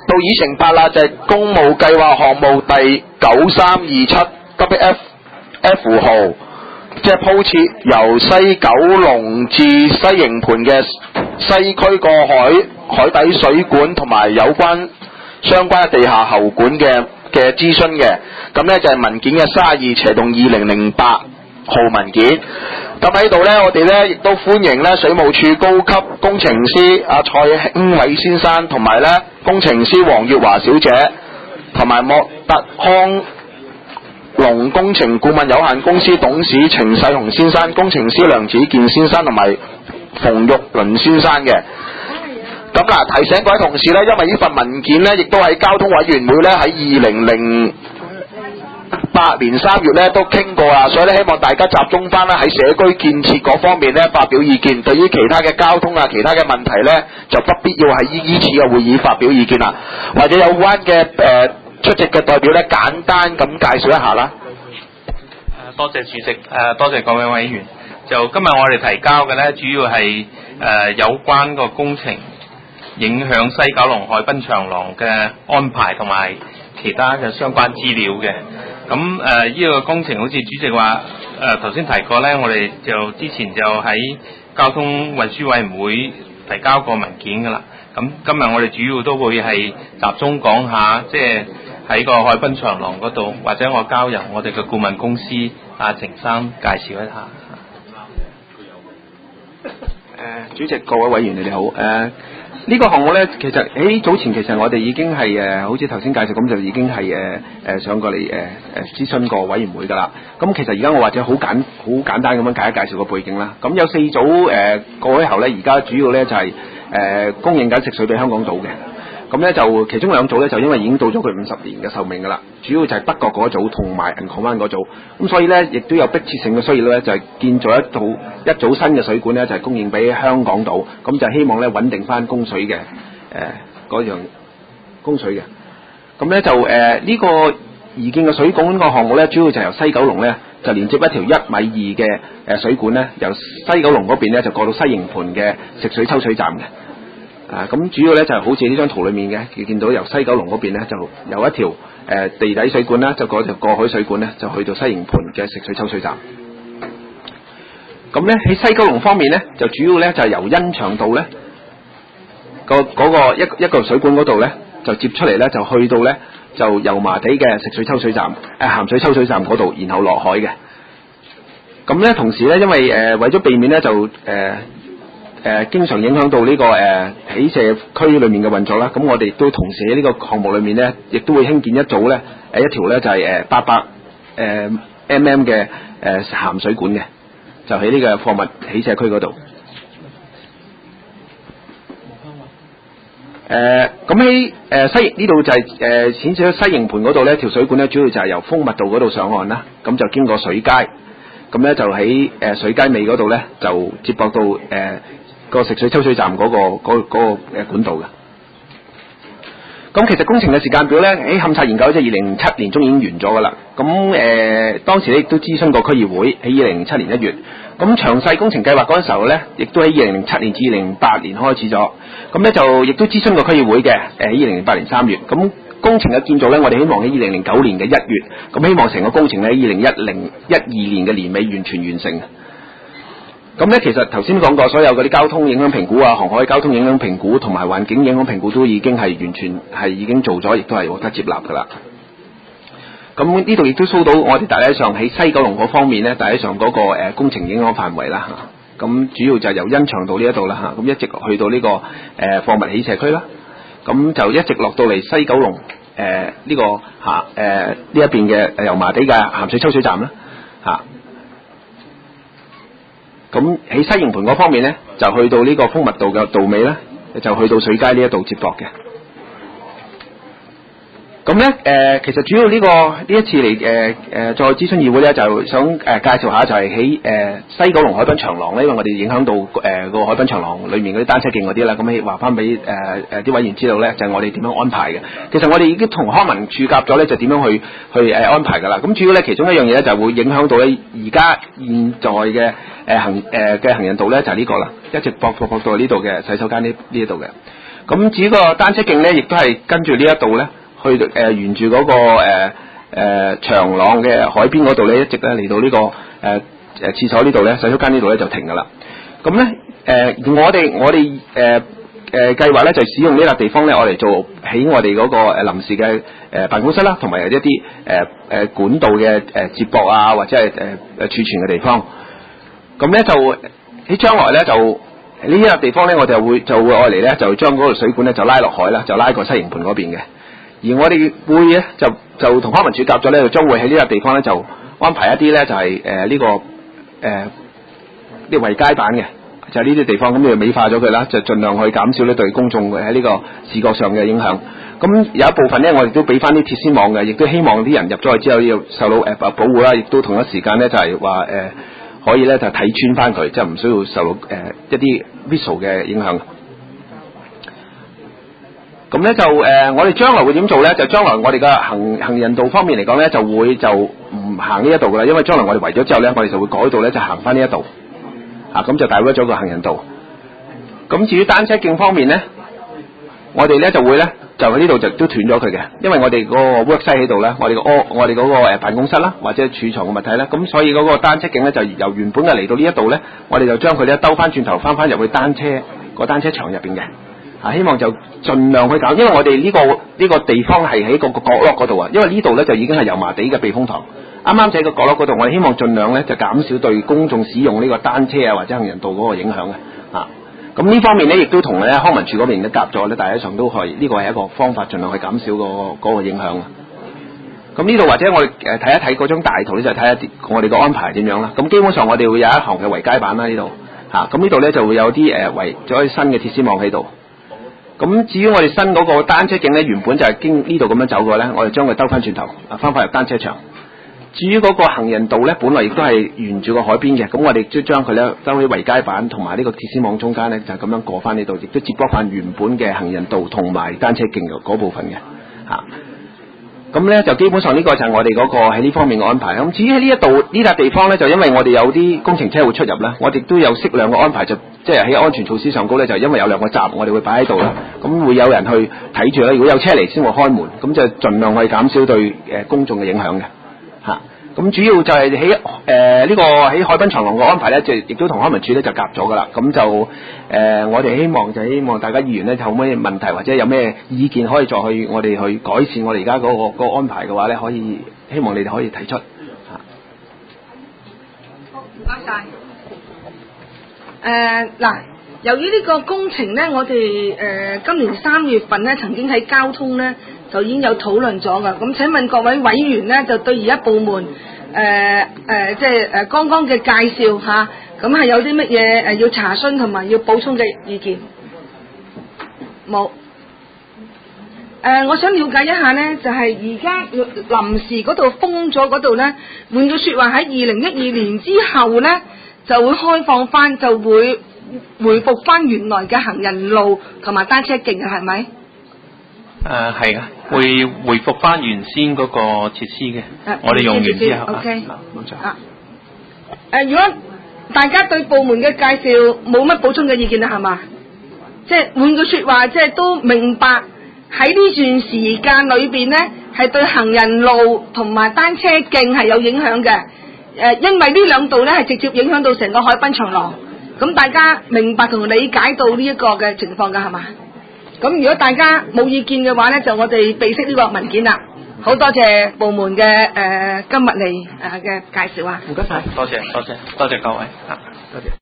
到議程8啦，就係公務計劃項目第9327 WF 號，即係鋪設由西九龍至西營盤嘅西區過海底水管同埋有關相關嘅地下喉管嘅諮詢嘅。咁呢就係文件嘅32/2008號文件。咁喺度呢，我哋呢亦都歡迎呢水務署高級工程師阿蔡興偉先生，同埋呢工程師黃月華小姐，同埋莫特康龍工程顧問有限公司董事程世雄先生、工程師梁子健先生同埋馮玉麟先生嘅。咁嗱，提醒各位同事呢，因為呢份文件呢亦都喺交通委員會呢喺2008年3月呢都傾過啦，所以呢希望大家集中翻喺社區建設嗰方面呢發表意見。對於其他嘅交通啊、其他嘅問題呢，就不必要喺依次嘅會議發表意見啦，或者有關嘅出席嘅代表呢，簡單咁介紹一下啦。 多謝主席，多謝各位委員。就今日我哋提交嘅呢，主要係有關個工程影響西九龍海濱長廊嘅安排同埋其他嘅相關資料嘅。咁呢個工程好似主席話頭先提過呢，我哋就之前就喺交通運輸委員會提交過文件㗎啦。咁今日我哋主要都會係集中講下，即係喺個海濱長廊嗰度，或者我交由我哋嘅顧問公司阿程生介紹一下。 主席、各位委員，你哋好。呢個項目呢，其實喺早前其實我哋已經係好似頭先介紹咁，就已經係上過嚟諮詢過委員會㗎啦。咁其實而家我或者好簡單咁樣介紹個背景啦。咁有4組過咗後呢，而家主要呢就係供應緊食水俾香港島嘅。咁呢就其中2組呢，就因為已經到咗佢50年嘅壽命㗎啦，主要就係北角嗰組同埋銀礦灣嗰組，咁所以呢，亦都有迫切性嘅需要呢，就係建造一組新嘅水管呢，就係供應俾香港島，咁就希望呢穩定翻供水嘅嗰樣供水嘅。咁呢就呢個擬建嘅水管個項目呢，主要就由西九龍呢，就連接一條1.2米嘅水管呢，由西九龍嗰邊呢，就過到西營盤嘅食水抽水站嘅。咁主要咧就係好似呢張圖裏面嘅，你見到由西九龍嗰邊咧就有一條地底水管啦，就嗰條過海水管咧就去到西營盤嘅食水抽水站。咁咧喺西九龍方面咧，就主要咧就係由欣翔道咧嗰個一個水管嗰度咧就接出嚟咧，就去到咧就油麻地嘅食水抽水站鹹水抽水站嗰度，然後落海嘅。咁咧同時咧，因為為咗避免咧就經常影響到呢個起射區裏面嘅運作啦，咁我哋都同時喺呢個項目裏面呢，亦都會興建一組呢一條呢就係800 mm 嘅鹹水管嘅，就喺呢個貨物起射區嗰度。咁喺西呢度就係顯示咗西營盤嗰度呢條水管呢，主要就係由豐物道嗰度上岸啦，咁就經過水街，咁呢就喺水街尾嗰度呢，就接駁到個食水抽水站嗰個管道嘅。咁其實工程嘅時間表呢，喺勘察研究即係2007年中已經完咗㗎啦。咁當時咧亦都諮詢過區議會喺2007年1月。咁詳細工程計劃嗰陣時候呢，亦都喺2007年至2008年開始咗。咁呢就亦都諮詢過區議會嘅，喺2008年3月。咁工程嘅建造呢，我哋希望喺2009年嘅1月。咁希望成個工程呢，喺2012年嘅年尾完全完成。咁咧，其實頭先講過，所有嗰啲交通影響評估啊、航海交通影響評估同埋環境影響評估都已經係完全係已經做咗，亦都係獲得接納㗎啦。咁呢度亦都掃到我哋大體上喺西九龍嗰方面咧，大體上嗰個工程影響範圍啦嚇。咁主要就係由欣翔道呢一度啦嚇，咁一直去到呢個貨物起射區啦。咁就一直落到嚟西九龍呢個呢一邊嘅油麻地嘅鹹水抽水站啦嚇。咁喺西營盤嗰方面呢，就去到呢個豐物道嘅道尾呢，就去到水街呢一度接駁嘅。咁呢，其實主要呢一次嚟再諮詢議會呢，就想介紹下就係喺西九龍海濱長廊呢，因為我哋影響到個海濱長廊裏面嗰啲單車徑嗰啲啦，咁話翻俾啲委員知道呢，就係我哋點樣安排嘅。其實我哋已經同康文署夾咗呢，就點樣去安排㗎啦。咁主要呢，其中一樣嘢呢，就會影響到呢而家現在嘅行人道呢，就係呢個啦，一直駁到呢度嘅洗手間呢一度嘅。 咁至於個單車徑咧，亦都係跟住呢一度咧，去沿住嗰、個長朗嘅海邊嗰度咧，一直咧嚟到呢、個廁所呢度咧，洗手間呢度咧就停㗎啦。咁咧我哋計劃咧就使用呢笪地方咧，我哋做起我哋嗰個臨時嘅辦公室啦，同埋一啲管道嘅接駁啊，或者係儲存嘅地方。咁咧就喺將來咧就呢一笪地方咧，我哋就會愛嚟咧，就將嗰個水管咧就拉落海啦，就拉過西營盤嗰邊嘅。而我哋會咧就同康文署夾咗咧，就將會喺呢笪地方咧就安排一啲咧就係呢個啲圍街板嘅。就係呢啲地方，咁你就美化咗佢啦，就盡量去減少呢對公眾喺呢個視覺上嘅影響。咁有一部分咧，我哋都俾翻啲鐵絲網嘅，亦都希望啲人入咗去之後要受到保護啦，亦都同一時間咧就係話可以咧就睇穿翻佢，即係唔需要受到一啲 visual 嘅影響。咁咧就我哋將來會點做咧？就將來我哋嘅行人道方面嚟講咧，就唔行呢一度噶啦，因為將來我哋圍咗之後咧，我哋就會改道咧，就行翻呢一度。咁就大咗咗個行人道。咁至於單車徑方面咧，我哋咧就會咧就喺呢度就都斷咗佢嘅，因為我哋嗰個 worksite 喺度咧，我哋嗰個辦公室啦，或者儲藏嘅物體咧，咁所以嗰個單車徑咧就由原本嘅嚟到呢一度咧，我哋就將佢咧兜翻轉頭翻入去單車場入邊嘅。希望就盡量去搞，因為我哋呢個地方係喺個角落嗰度啊，因為呢度咧就已經係油麻地嘅避風塘。啱啱喺個角落嗰度，我哋希望盡量咧就減少對公眾使用呢個單車啊或者行人道嗰個影響嘅。咁呢方面咧亦都同咧康文署嗰邊都夾咗咧，大家上都可以，呢個係一個方法，盡量去減少嗰個影響。咁呢度或者我哋睇一睇嗰張大圖咧，就睇下我哋個安排點樣啦。咁基本上我哋會有一行嘅圍街板啦呢度，咁呢度咧就會有啲圍咗新嘅鐵絲網喺度。咁至於我哋新嗰個單車徑咧，原本就係經呢度咁樣走過咧，我哋將佢兜翻轉頭，翻入單車場。至於嗰個行人道咧，本來亦都係沿住個海邊嘅，咁我哋都將佢咧兜喺圍街板同埋呢個鐵絲網中間咧，就咁樣過翻呢度，亦都接駁翻原本嘅行人道同埋單車徑嗰部分嘅。咁咧就基本上呢個就係我哋嗰個喺呢方面嘅安排。咁至於喺呢一度呢笪地方咧，就因為我哋有啲工程車會出入啦，我哋都有適量嘅安排，就即係喺安全措施上高咧，就因為有兩個閘，我哋會擺喺度啦。咁會有人去睇住啦，如果有車嚟先會開門，咁就盡量去減少對公眾嘅影響嘅。咁主要就係喺呢個喺海濱長廊嘅安排咧，就亦都同康文署咧就夾咗噶啦。咁就我哋希望大家議員咧有咩問題或者有咩意見可以再去我哋去改善我哋而家嗰個安排嘅話咧，可以希望你哋可以提出。 好，唔該晒。嗱，由於呢個工程咧，我哋今年3月份咧曾經喺交通咧就已經有討論咗噶。咁請問各位委員咧，就對而家部門即係剛剛嘅介紹嚇，咁係有啲乜嘢要查詢同埋要補充嘅意見？冇。我想了解一下呢，就係而家臨時嗰度封咗嗰度呢，換句説話喺2012年之後呢，就會開放翻，就會回復翻原來嘅行人路同埋單車徑嘅，係咪？ 係啊，會回復翻原先嗰個設施嘅。我哋用完之後。OK。冇錯。 如果大家對部門嘅介紹冇乜補充嘅意見啦，係嘛？即係換句説話，即係都明白喺呢段時間裏邊呢，係對行人路同埋單車徑係有影響嘅。因為呢兩度呢係直接影響到成個海濱長廊。咁大家明白同理解到呢一個嘅情況㗎，係嘛？咁如果大家冇意見嘅話呢，就我哋備悉呢個文件啦。好多謝部門嘅今日嚟嘅介紹啊！ 唔該晒，多謝各位多謝。